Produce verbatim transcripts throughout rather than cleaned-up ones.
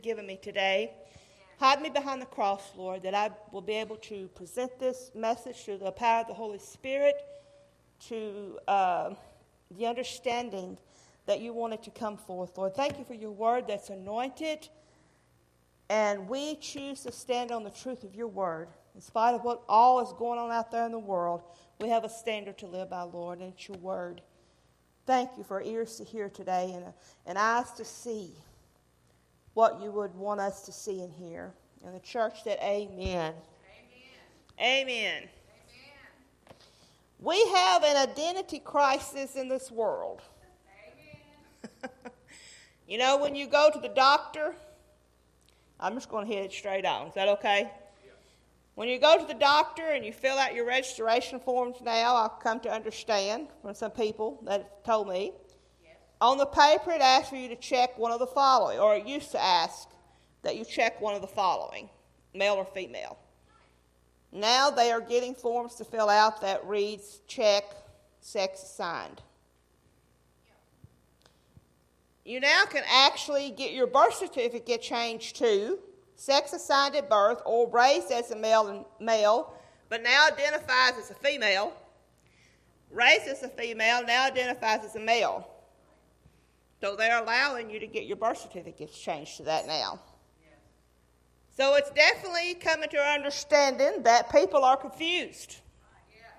Given me today. Hide me behind the cross, Lord, that I will be able to present this message through the power of the Holy Spirit to uh, the understanding that you wanted to come forth, Lord. Thank you for your word that's anointed, and we choose to stand on the truth of your word. In spite of what all is going on out there in the world, we have a standard to live by, Lord, and it's your word. Thank you for ears to hear today and, and eyes to see what you would want us to see and hear. And the church said, amen. Amen. Amen. Amen. We have an identity crisis in this world. Amen. You know, when you go to the doctor, I'm just going to hit it straight on. Is that okay? Yeah. When you go to the doctor and you fill out your registration forms now, I've come to understand from some people that have told me, on the paper, it asks for you to check one of the following, or it used to ask that you check one of the following, male or female. Now they are getting forms to fill out that reads, check, sex assigned. You now can actually get your birth certificate changed to sex assigned at birth or raised as a male, and male, but now identifies as a female. Raised as a female, now identifies as a male. So they're allowing you to get your birth certificates changed to that now. Yes. So it's definitely coming to our understanding that people are confused. Yeah.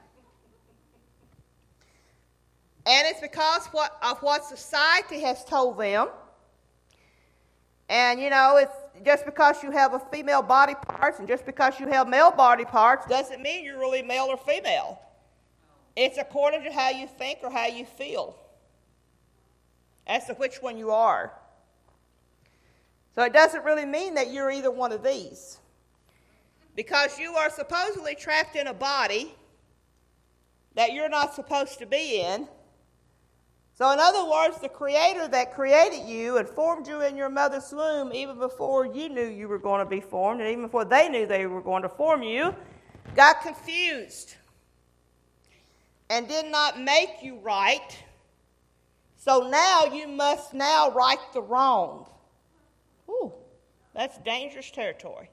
And it's because what, of what society has told them. And, you know, it's just because you have a female body parts and just because you have male body parts doesn't mean you're really male or female. It's according to how you think or how you feel as to which one you are. So it doesn't really mean that you're either one of these. Because you are supposedly trapped in a body that you're not supposed to be in. So in other words, the Creator that created you and formed you in your mother's womb even before you knew you were going to be formed, and even before they knew they were going to form you, got confused and did not make you right. So now you must now right the wrong. Ooh, that's dangerous territory.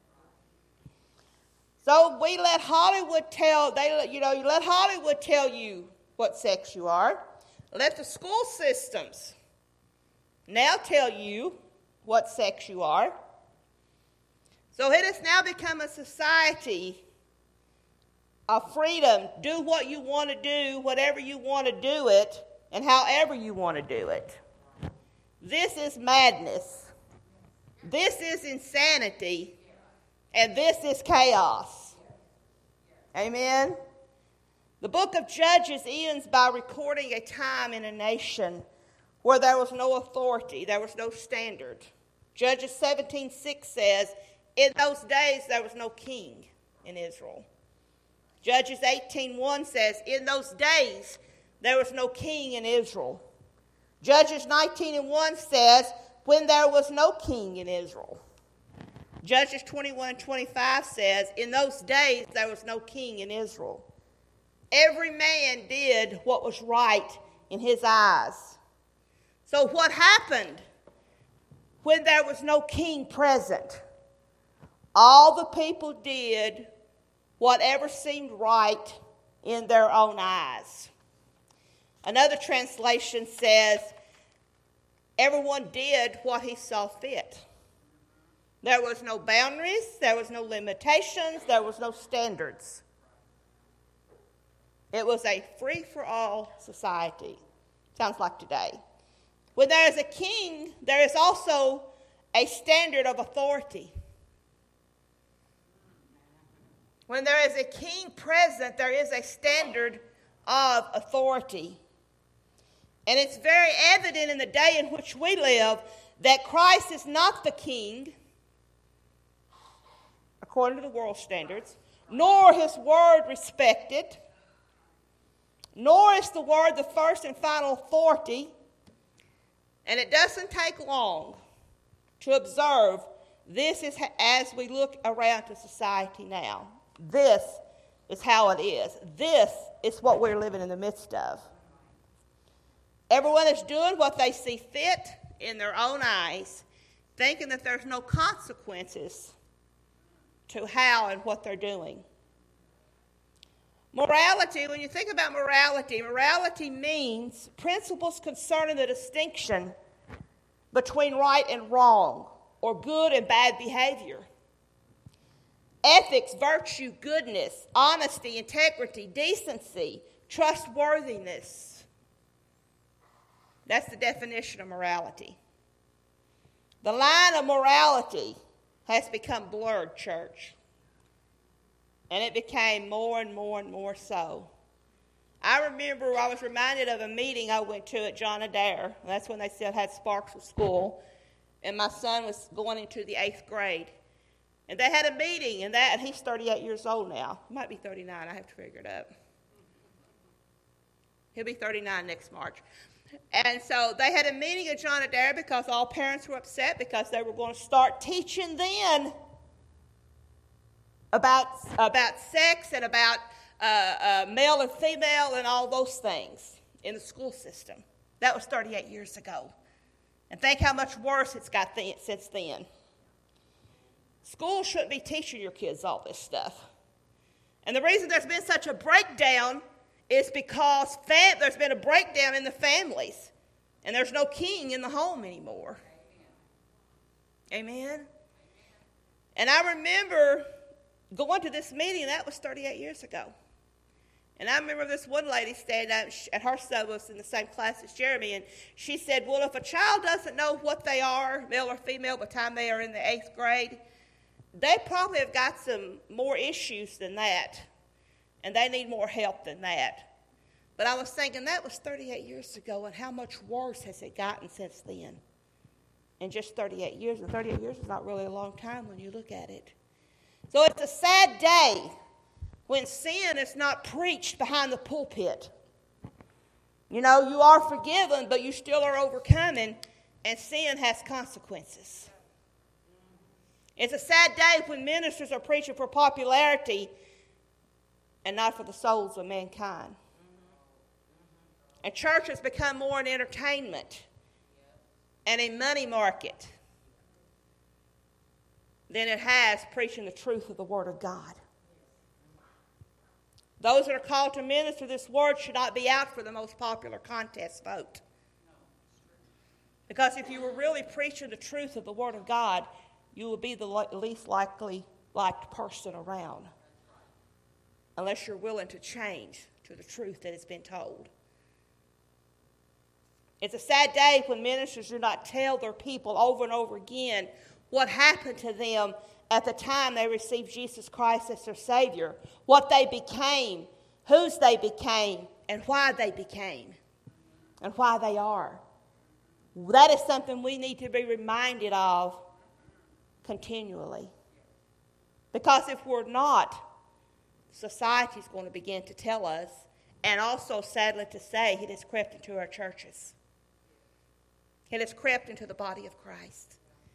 So we let Hollywood tell, they, you know, you let Hollywood tell you what sex you are. Let the school systems now tell you what sex you are. So it has now become a society of freedom. Do what you want to do, whatever you want to do it, and however you want to do it. This is madness. This is insanity. And this is chaos. Amen? The book of Judges ends by recording a time in a nation where there was no authority, there was no standard. Judges seventeen six says, in those days there was no king in Israel. Judges eighteen one says, in those days there was no king in Israel. Judges nineteen and one says, when there was no king in Israel. Judges twenty-one and twenty-five says, in those days there was no king in Israel. Every man did what was right in his eyes. So what happened when there was no king present? All the people did whatever seemed right in their own eyes. Another translation says, everyone did what he saw fit. There was no boundaries, there was no limitations, there was no standards. It was a free-for-all society. Sounds like today. When there is a king, there is also a standard of authority. When there is a king present, there is a standard of authority. And it's very evident in the day in which we live that Christ is not the king, according to the world standards, nor his word respected, nor is the word the first and final authority. And it doesn't take long to observe this is as we look around to society now. This is how it is. This is what we're living in the midst of. Everyone is doing what they see fit in their own eyes. thinking that there's no consequences to how and what they're doing. Morality, when you think about morality, morality means principles concerning the distinction between right and wrong, or good and bad behavior. Ethics, virtue, goodness, honesty, integrity, decency, trustworthiness. That's the definition of morality. The line of morality has become blurred, church. And it became more and more and more so. I remember I was reminded of a meeting I went to at John Adair. That's when they still had Sparksville School. And my son was going into the eighth grade. And they had a meeting, and that and he's thirty-eight years old now. He might be thirty-nine. I have to figure it out. He'll be thirty-nine next March. And so they had a meeting at John Adair because all parents were upset because they were going to start teaching then about, about sex and about uh, uh, male and female and all those things in the school system. That was thirty-eight years ago. And think how much worse it's got th- since then. Schools shouldn't be teaching your kids all this stuff. And the reason there's been such a breakdown is because fam- there's been a breakdown in the families. And there's no king in the home anymore. Amen? Amen? And I remember going to this meeting, and that was thirty-eight years ago. And I remember this one lady standing up, and her son was in the same class as Jeremy, and she said, well, if a child doesn't know what they are, male or female, by the time they are in the eighth grade, they probably have got some more issues than that, and they need more help than that. But I was thinking that was thirty-eight years ago, and how much worse has it gotten since then? In just thirty-eight years, and thirty-eight years is not really a long time when you look at it. So it's a sad day when sin is not preached behind the pulpit. You know, you are forgiven, but you still are overcoming, and sin has consequences. It's a sad day when ministers are preaching for popularity and not for the souls of mankind. And church has become more an entertainment and a money market than it has preaching the truth of the Word of God. Those that are called to minister this word should not be out for the most popular contest vote. Because if you were really preaching the truth of the Word of God, you would be the least likely liked person around. Unless you're willing to change to the truth that has been told. It's a sad day when ministers do not tell their people over and over again what happened to them at the time they received Jesus Christ as their Savior, what they became, whose they became, and why they became, and why they are. That is something we need to be reminded of continually. Because if we're not, society is going to begin to tell us, and also, sadly to say, it has crept into our churches. It has crept into the body of Christ.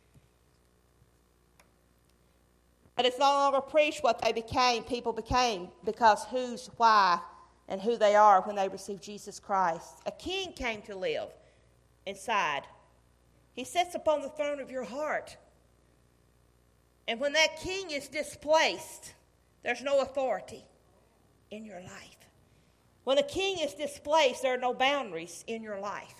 But it's no longer preached what they became, people became, because who's, why, and who they are when they received Jesus Christ. A king came to live inside. He sits upon the throne of your heart. And when that king is displaced, there's no authority in your life. When a king is displaced, there are no boundaries in your life.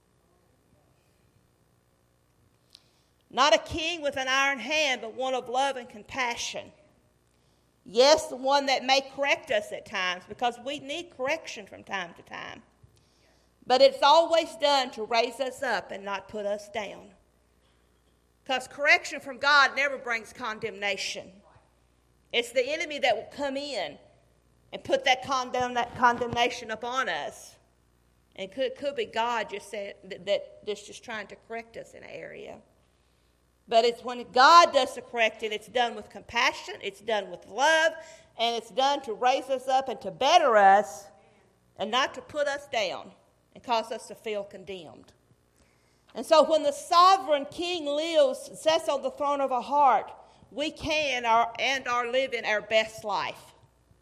Not a king with an iron hand, but one of love and compassion. Yes, the one that may correct us at times, because we need correction from time to time. But it's always done to raise us up and not put us down. Because correction from God never brings condemnation. It's the enemy that will come in and put that, condemn, that condemnation upon us. And it could, could be God just said that, that that's just trying to correct us in an area. But it's when God does the correcting, it's done with compassion, it's done with love, and it's done to raise us up and to better us and not to put us down and cause us to feel condemned. And so when the sovereign king lives and sits on the throne of our heart, we can our, and are living our best life.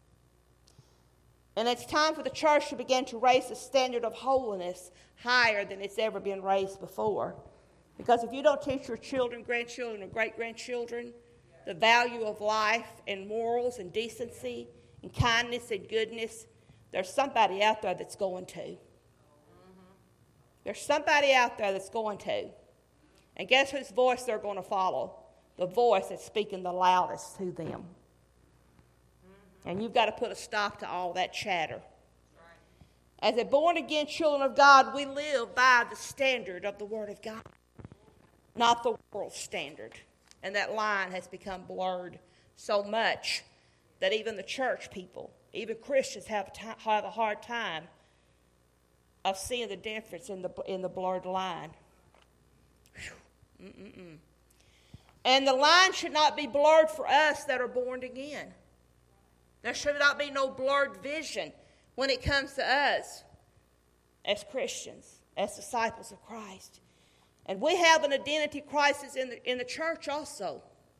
And it's time for the church to begin to raise the standard of holiness higher than it's ever been raised before. Because if you don't teach your children, grandchildren, or great-grandchildren the value of life and morals and decency and kindness and goodness, there's somebody out there that's going to. There's somebody out there that's going to. And guess whose voice they're going to follow? The voice that's speaking the loudest to them. And you've got to put a stop to all that chatter. As a born-again children of God, we live by the standard of the Word of God, not the world's standard. And that line has become blurred so much that even the church people, even Christians, have, t- have a hard time of seeing the difference in the in the blurred line. Mm-mm-mm. And the line should not be blurred for us that are born again. There should not be no blurred vision when it comes to us as Christians, as disciples of Christ. And we have an identity crisis in the, in the church also.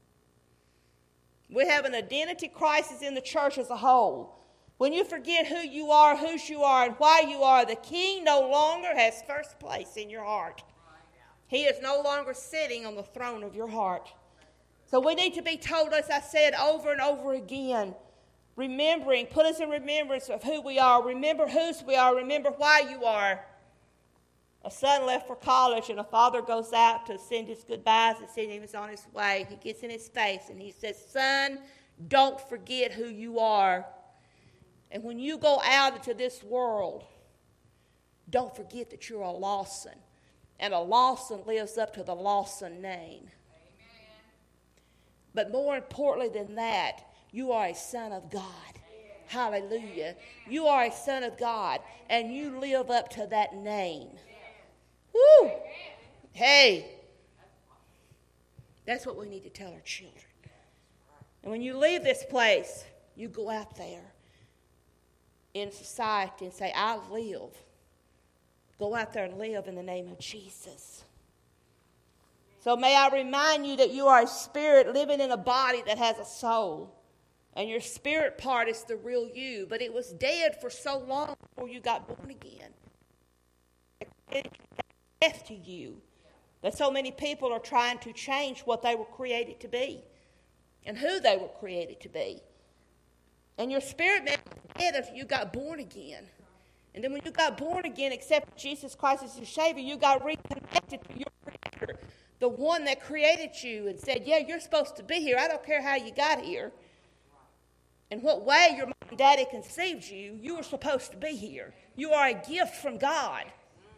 We have an identity crisis in the church as a whole. When you forget who you are, whose you are, and why you are, the King no longer has first place in your heart. He is no longer sitting on the throne of your heart. So we need to be told, as I said over and over again, remembering, put us in remembrance of who we are. Remember whose we are. Remember why you are. A son left for college, and a father goes out to send his goodbyes and send him on his way. He gets in his face, and he says, son, don't forget who you are. And when you go out into this world, don't forget that you're a Lawson. And a Lawson lives up to the Lawson name. Amen. But more importantly than that, you are a son of God. Amen. Hallelujah. Amen. You are a son of God, and you live up to that name. Woo! Amen. Hey, that's what we need to tell our children. And when you leave this place, you go out there in society and say, I live. Go out there and live in the name of Jesus. So may I remind you that you are a spirit living in a body that has a soul. And your spirit part is the real you. But it was dead for so long before you got born again. It death to you. That so many people are trying to change what they were created to be. And who they were created to be. And your spirit man was dead if you got born again. And then when you got born again, accepted Jesus Christ as your Savior, you got reconnected to your Creator, the one that created you and said, yeah, you're supposed to be here. I don't care how you got here. In what way your mom and daddy conceived you, you were supposed to be here. You are a gift from God.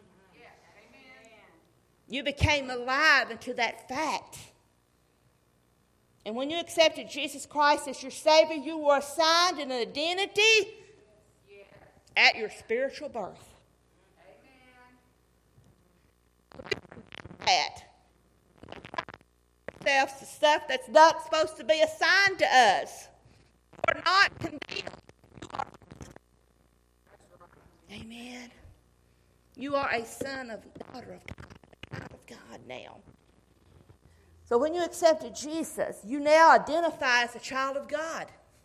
You became alive into that fact. And when you accepted Jesus Christ as your Savior, you were assigned an identity at your spiritual birth. Amen. That. The stuff that's not supposed to be assigned to us. We're not condemned. Amen. You are a son of daughter of God, of God now. So when you accepted Jesus, you now identify as a child of God.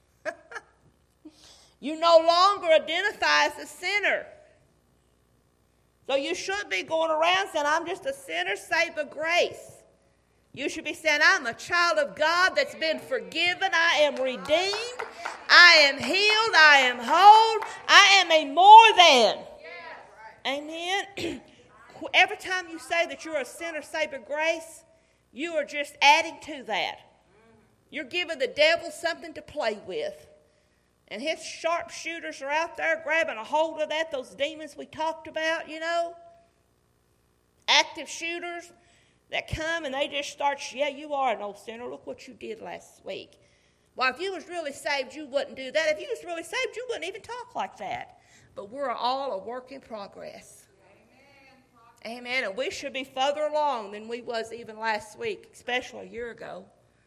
You no longer identify as a sinner. So you should be going around saying, I'm just a sinner saved by grace. You should be saying, I'm a child of God that's been forgiven. I am redeemed. I am healed. I am whole. I am a more than. Amen. Every time you say that you're a sinner saved by grace, you are just adding to that. You're giving the devil something to play with. And his sharpshooters are out there grabbing a hold of that, those demons we talked about, you know. Active shooters that come and they just start, yeah, you are an old sinner. Look what you did last week. Well, if you was really saved, you wouldn't do that. If you was really saved, you wouldn't even talk like that. But we're all a work in progress. Amen. Amen. And we should be further along than we was even last week, especially a year ago.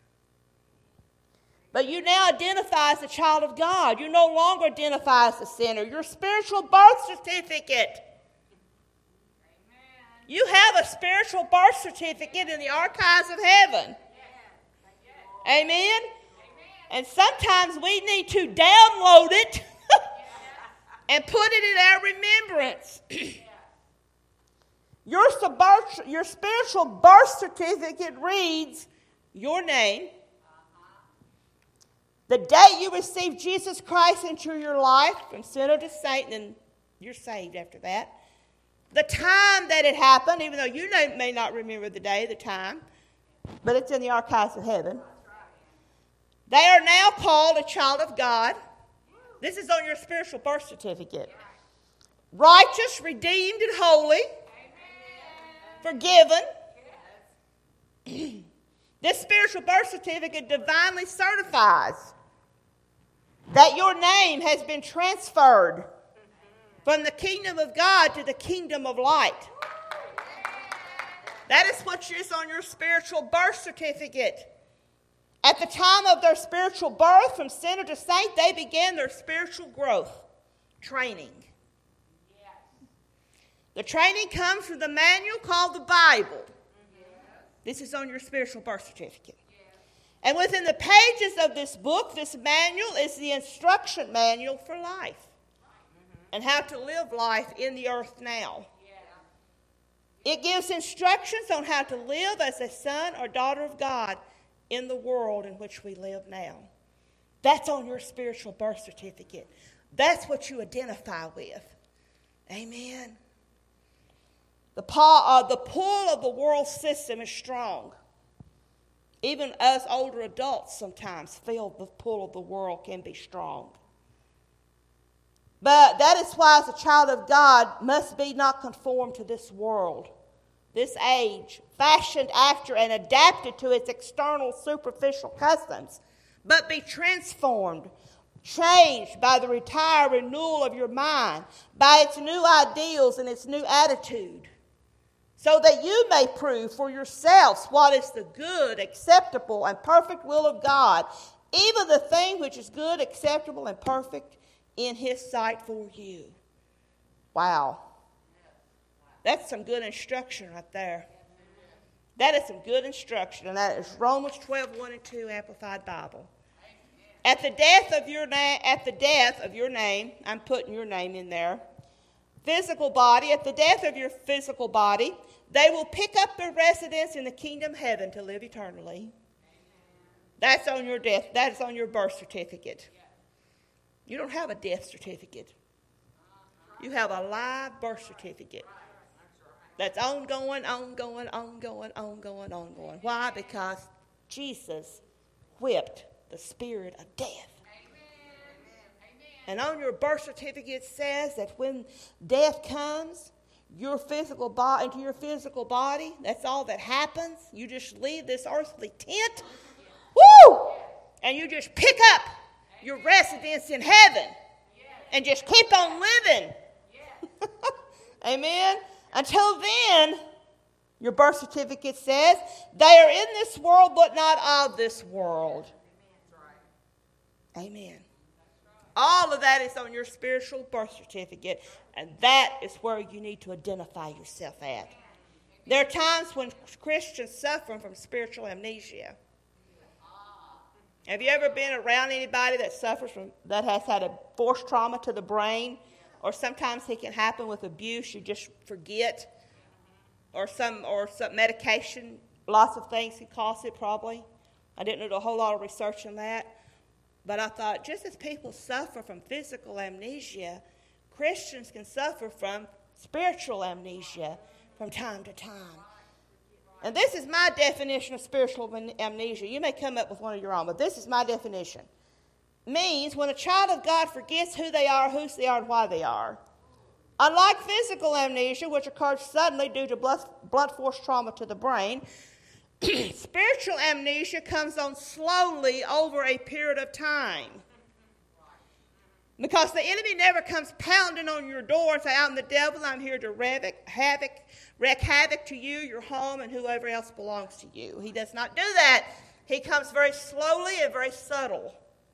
But you now identify as a child of God. You no longer identify as a sinner. Your spiritual birth certificate. Amen. You have a spiritual birth certificate in the archives of heaven. Yeah. Amen? Amen? And sometimes we need to download it and put it in our remembrance. Your, subir- your spiritual birth certificate reads your name, the day you receive Jesus Christ into your life from sinner to saint, and you're saved after that. The time that it happened, even though you may not remember the day, the time, but it's in the archives of heaven. They are now called a child of God. This is on your spiritual birth certificate. Righteous, redeemed, and holy. Forgiven. This spiritual birth certificate divinely certifies that your name has been transferred from the kingdom of God to the kingdom of light. That is what is on your spiritual birth certificate. At the time of their spiritual birth, from sinner to saint, they began their spiritual growth training. The training comes from the manual called the Bible. This is on your spiritual birth certificate. And within the pages of this book, this manual is the instruction manual for life and how to live life in the earth now. It gives instructions on how to live as a son or daughter of God in the world in which we live now. That's on your spiritual birth certificate. That's what you identify with. Amen. The, uh, the pull of the world system is strong. Even us older adults sometimes feel the pull of the world can be strong. But that is why, as a child of God, must be not conformed to this world, this age, fashioned after and adapted to its external superficial customs, but be transformed, changed by the entire renewal of your mind, by its new ideals and its new attitude, so that you may prove for yourselves what is the good, acceptable, and perfect will of God, even the thing which is good, acceptable, and perfect in His sight for you. Wow. That's some good instruction right there. That is some good instruction, and that is Romans twelve, one and two, Amplified Bible. At the death of your na- at the death of your name, I'm putting your name in there, physical body, at the death of your physical body, they will pick up their residence in the kingdom of heaven to live eternally. That's on your death. That's on your birth certificate. You don't have a death certificate. You have a live birth certificate. That's ongoing, ongoing, ongoing, ongoing, ongoing. Why? Because Jesus whipped the spirit of death. And on your birth certificate it says that when death comes, your physical body into your physical body, that's all that happens. You just leave this earthly tent, woo, and you just pick up your residence in heaven and just keep on living. Amen. Until then, your birth certificate says they are in this world, but not of this world. Amen. All of that is on your spiritual birth certificate, and that is where you need to identify yourself at. There are times when Christians suffer from spiritual amnesia. Have you ever been around anybody that suffers from, that has had a force trauma to the brain? Or sometimes it can happen with abuse, you just forget. Or some or some medication, lots of things can cause it probably. I didn't do a whole lot of research on that. But I thought, just as people suffer from physical amnesia, Christians can suffer from spiritual amnesia from time to time. And this is my definition of spiritual amnesia. You may come up with one of your own, but this is my definition. Means when a child of God forgets who they are, whose they are, and why they are. Unlike physical amnesia, which occurs suddenly due to blood, blood force trauma to the brain, spiritual amnesia comes on slowly over a period of time. Because the enemy never comes pounding on your door and say, I'm the devil, I'm here to wreak havoc, wreak havoc to you, your home, and whoever else belongs to you. He does not do that. He comes very slowly and very subtle.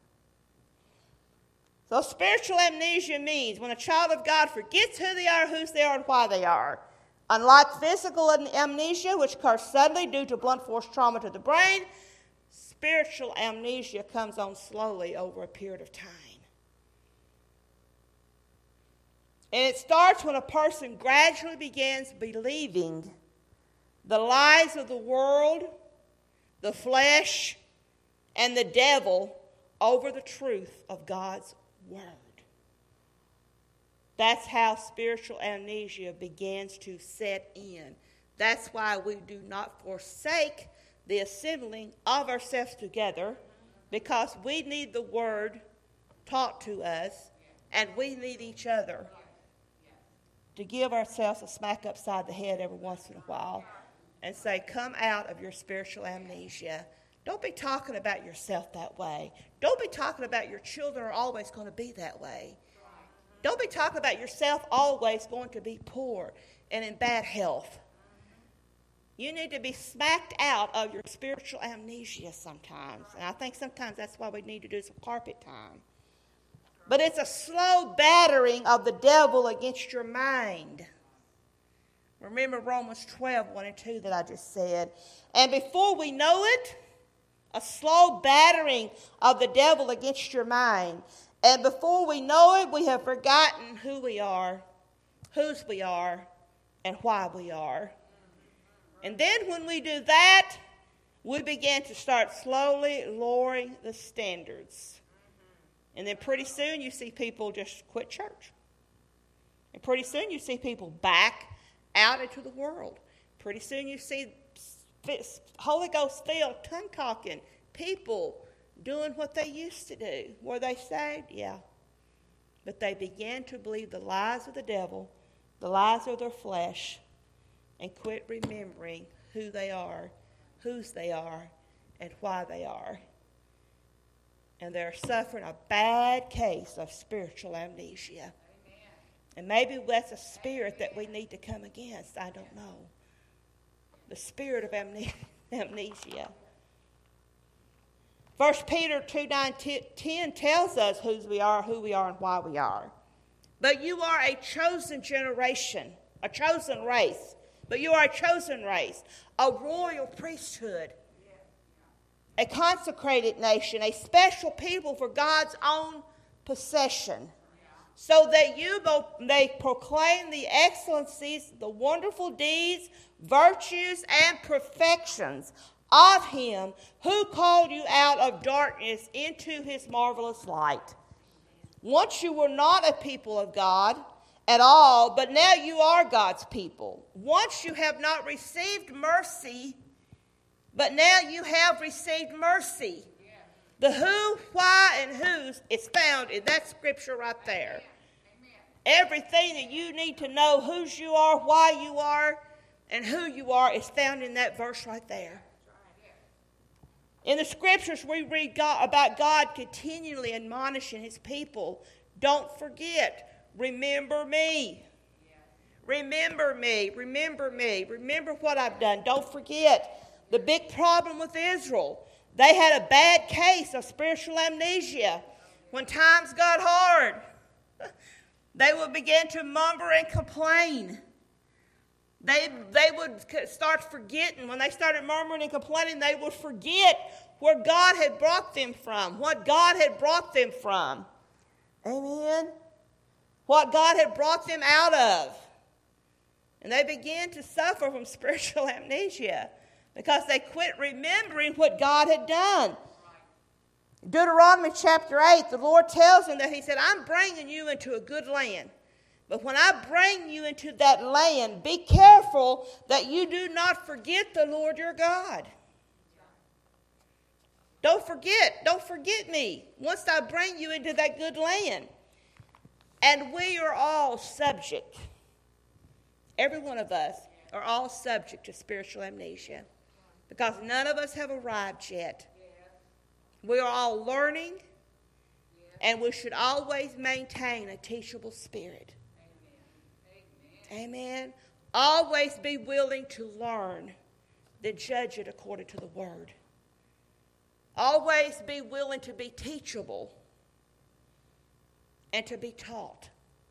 So spiritual amnesia means when a child of God forgets who they are, whose they are, and why they are. Unlike physical amnesia, which occurs suddenly due to blunt force trauma to the brain, spiritual amnesia comes on slowly over a period of time. And it starts when a person gradually begins believing the lies of the world, the flesh, and the devil over the truth of God's word. That's how spiritual amnesia begins to set in. That's why we do not forsake the assembling of ourselves together, because we need the word taught to us, and we need each other to give ourselves a smack upside the head every once in a while and say, come out of your spiritual amnesia. Don't be talking about yourself that way. Don't be talking about your children are always going to be that way. Don't be talking about yourself always going to be poor and in bad health. You need to be smacked out of your spiritual amnesia sometimes. And I think sometimes that's why we need to do some carpet time. But it's a slow battering of the devil against your mind. Remember Romans twelve, one and two that I just said. And before we know it, a slow battering of the devil against your mind. And before we know it, we have forgotten who we are, whose we are, and why we are. And then when we do that, we begin to start slowly lowering the standards. And then pretty soon you see people just quit church. And pretty soon you see people back out into the world. Pretty soon you see Holy Ghost filled, tongue talking people doing what they used to do. Were they saved? Yeah. But they began to believe the lies of the devil, the lies of their flesh, and quit remembering who they are, whose they are, and why they are. And they're suffering a bad case of spiritual amnesia. Amen. And maybe that's a spirit that we need to come against. I don't know. The spirit of amne- amnesia. First Peter two, nine, ten tells us whose we are, who we are, and why we are. But you are a chosen generation, a chosen race. But you are a chosen race, a royal priesthood, a consecrated nation, a special people for God's own possession, so that you may proclaim the excellencies, the wonderful deeds, virtues, and perfections of him who called you out of darkness into his marvelous light. Once you were not a people of God at all, but now you are God's people. Once you have not received mercy, but now you have received mercy. Yeah. The who, why, and whose is found in that scripture right there. Amen. Everything that you need to know whose you are, why you are, and who you are is found in that verse right there. In the scriptures, we read God, about God continually admonishing his people. Don't forget. Remember me. Remember me. Remember me. Remember what I've done. Don't forget. The big problem with Israel, they had a bad case of spiritual amnesia. When times got hard, they would begin to mumble and complain. They, they would start forgetting. When they started murmuring and complaining, they would forget where God had brought them from, what God had brought them from. Amen. What God had brought them out of. And they began to suffer from spiritual amnesia because they quit remembering what God had done. Deuteronomy chapter eight, the Lord tells them that he said, I'm bringing you into a good land. But when I bring you into that land, be careful that you do not forget the Lord your God. Don't forget, don't forget me once I bring you into that good land. And we are all subject, every one of us are all subject to spiritual amnesia because none of us have arrived yet. We are all learning, and we should always maintain a teachable spirit. Amen. Amen. Always be willing to learn, then judge it according to the word. Always be willing to be teachable and to be taught.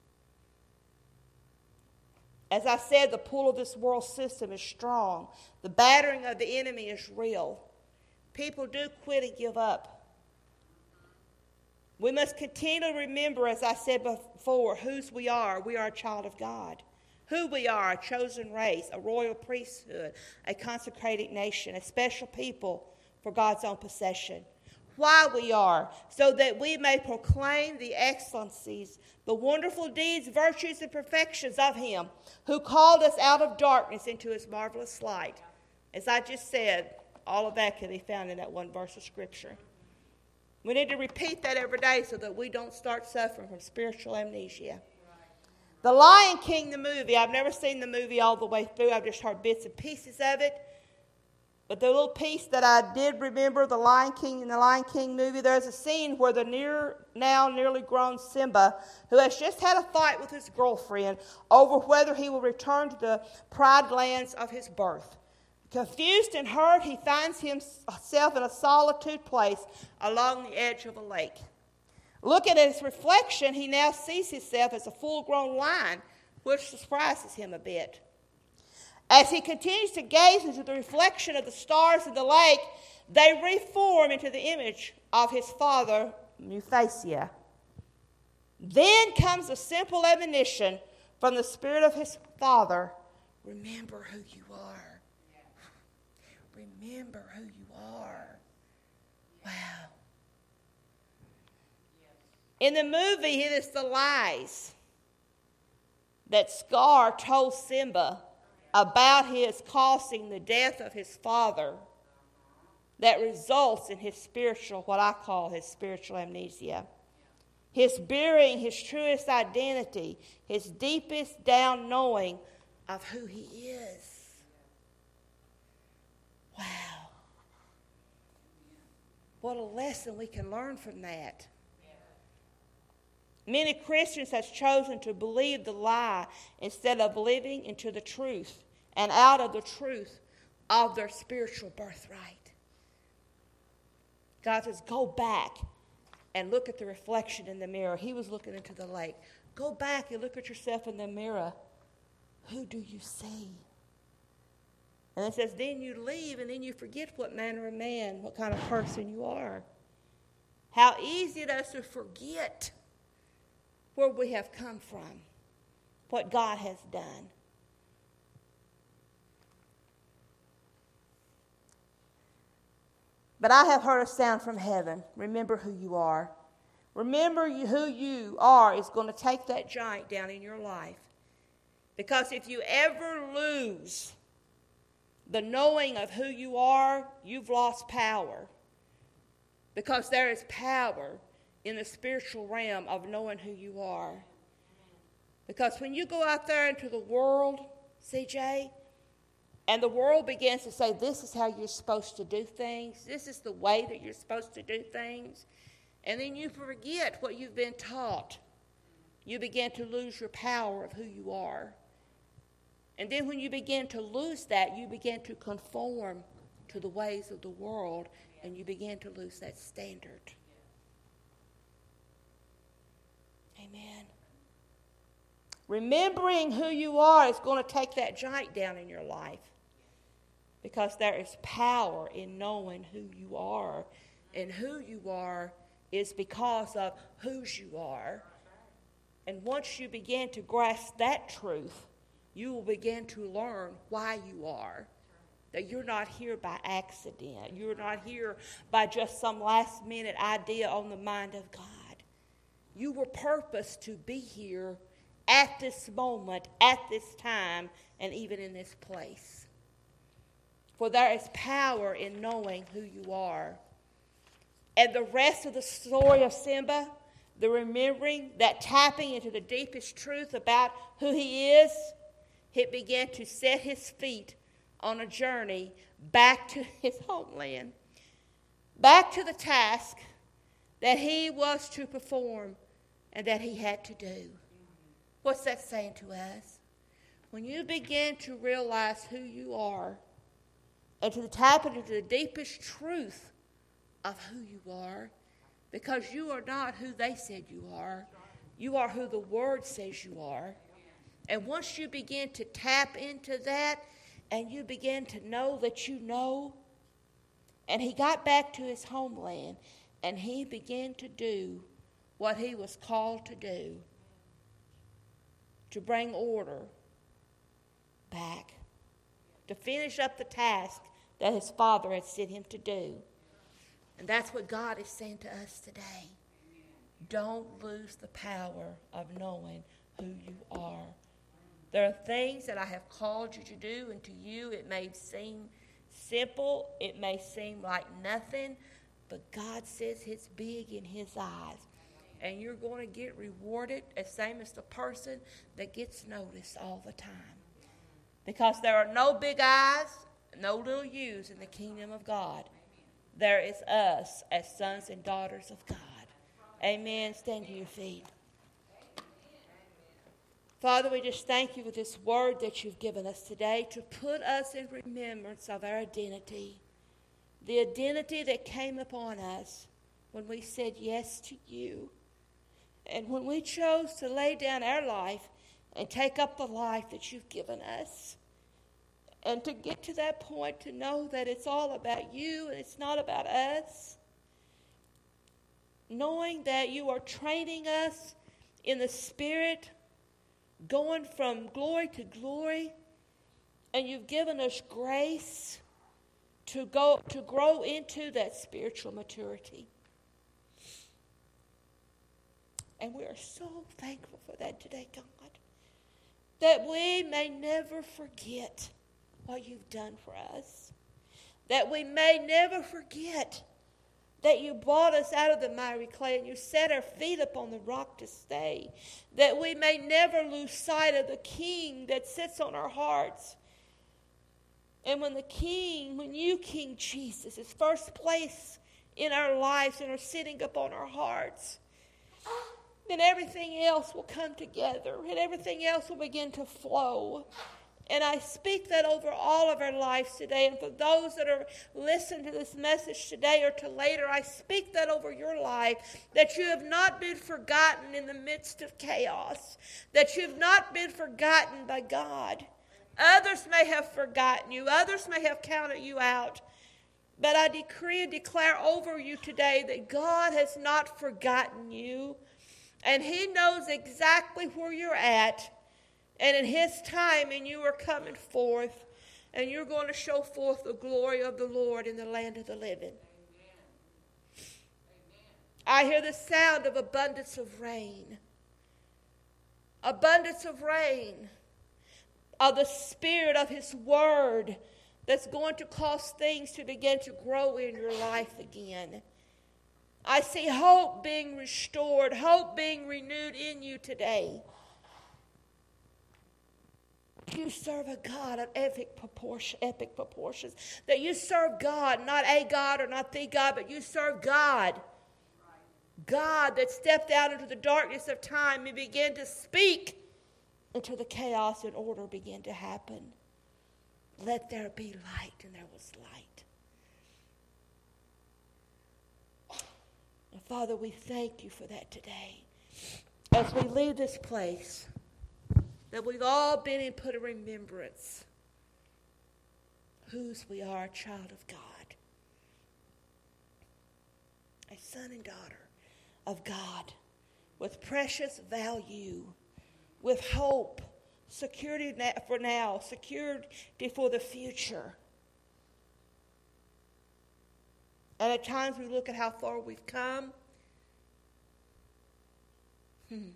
As I said, the pull of this world system is strong. The battering of the enemy is real. People do quit and give up. We must continually remember, as I said before, whose we are. We are a child of God. Who we are, a chosen race, a royal priesthood, a consecrated nation, a special people for God's own possession. Why we are, so that we may proclaim the excellencies, the wonderful deeds, virtues, and perfections of Him who called us out of darkness into His marvelous light. As I just said, all of that can be found in that one verse of Scripture. We need to repeat that every day so that we don't start suffering from spiritual amnesia. The Lion King, the movie, I've never seen the movie all the way through. I've just heard bits and pieces of it. But the little piece that I did remember, the Lion King in the Lion King movie, there's a scene where the near, now nearly grown Simba, who has just had a fight with his girlfriend over whether he will return to the pride lands of his birth. Confused and hurt, he finds himself in a solitude place along the edge of a lake. Looking at his reflection, he now sees himself as a full-grown lion, which surprises him a bit. As he continues to gaze into the reflection of the stars in the lake, they reform into the image of his father, Mufasa. Then comes a simple admonition from the spirit of his father, remember who you are. Remember who you are. Wow. In the movie, it is the lies that Scar told Simba about his causing the death of his father that results in his spiritual, what I call his spiritual amnesia. His burying his truest identity, his deepest down knowing of who he is. Wow. What a lesson we can learn from that. Many Christians have chosen to believe the lie instead of living into the truth and out of the truth of their spiritual birthright. God says, go back and look at the reflection in the mirror. He was looking into the lake. Go back and look at yourself in the mirror. Who do you see? And it says, then you leave and then you forget what manner of man, what kind of person you are. How easy it is to forget where we have come from, what God has done. But I have heard a sound from heaven. Remember who you are. Remember you, who you are is going to take that giant down in your life. Because if you ever lose the knowing of who you are, you've lost power. Because there is power in the spiritual realm of knowing who you are. Because when you go out there into the world, C J, and the world begins to say, this is how you're supposed to do things, this is the way that you're supposed to do things, and then you forget what you've been taught, you begin to lose your power of who you are. And then when you begin to lose that, you begin to conform to the ways of the world, and you begin to lose that standard. Amen. Remembering who you are is going to take that giant down in your life. Because there is power in knowing who you are. And who you are is because of whose you are. And once you begin to grasp that truth, you will begin to learn why you are. That you're not here by accident. You're not here by just some last minute idea on the mind of God. You were purposed to be here at this moment, at this time, and even in this place. For there is power in knowing who you are. And the rest of the story of Simba, the remembering, that tapping into the deepest truth about who he is, it began to set his feet on a journey back to his homeland, back to the task that he was to perform and that he had to do. What's that saying to us? When you begin to realize who you are and to tap into the deepest truth of who you are, because you are not who they said you are. You are who the Word says you are. And once you begin to tap into that and you begin to know that you know, and he got back to his homeland and he began to do what he was called to do, to bring order back, to finish up the task that his Father had sent him to do. And that's what God is saying to us today. Don't lose the power of knowing who you are. There are things that I have called you to do, and to you it may seem simple, it may seem like nothing, but God says it's big in his eyes. And you're going to get rewarded as same as the person that gets noticed all the time. Because there are no big eyes, no little U's in the kingdom of God. There is us as sons and daughters of God. Amen. Stand to your feet. Father, we just thank you for this word that you've given us today to put us in remembrance of our identity. The identity that came upon us when we said yes to you. And when we chose to lay down our life and take up the life that you've given us. And to get to that point to know that it's all about you and it's not about us. Knowing that you are training us in the Spirit, going from glory to glory, and you've given us grace to go to grow into that spiritual maturity. And we are so thankful for that today, God, that we may never forget what you've done for us, that we may never forget that you brought us out of the miry clay and you set our feet upon the rock to stay, that we may never lose sight of the King that sits on our hearts. And when the King, when you, King Jesus, is first place in our lives and are sitting upon our hearts, then everything else will come together and everything else will begin to flow. And I speak that over all of our lives today. And for those that are listening to this message today or to later, I speak that over your life, that you have not been forgotten in the midst of chaos, that you have not been forgotten by God. Others may have forgotten you. Others may have counted you out. But I decree and declare over you today that God has not forgotten you. And he knows exactly where you're at. And in his time, and you are coming forth. And you're going to show forth the glory of the Lord in the land of the living. Amen. I hear the sound of abundance of rain. Abundance of rain. Of the Spirit of his word. That's going to cause things to begin to grow in your life again. I see hope being restored, hope being renewed in you today. You serve a God of epic proportion, epic proportions. That you serve God, not a God or not the God, but you serve God. God that stepped out into the darkness of time and began to speak until the chaos and order began to happen. Let there be light, and there was light. And Father, we thank you for that today. As we leave this place, that we've all been in put in remembrance whose we are, a child of God, a son and daughter of God, with precious value, with hope, security for now, security for the future. And at times we look at how far we've come. Hmm.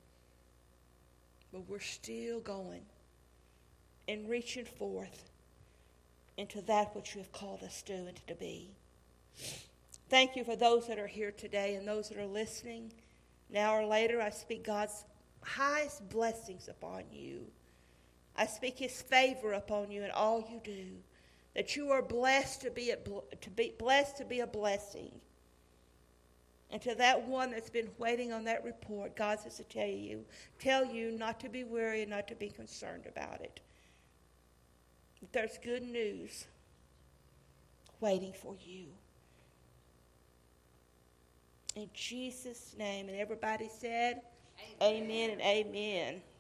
But we're still going and reaching forth into that which you have called us to and to be. Thank you for those that are here today and those that are listening. Now or later, I speak God's highest blessings upon you. I speak his favor upon you in all you do. That you are blessed to be a, to be blessed to be a blessing. And to that one that's been waiting on that report, God says to tell you, tell you not to be weary and not to be concerned about it. But there's good news waiting for you. In Jesus' name. And everybody said, amen, amen and amen.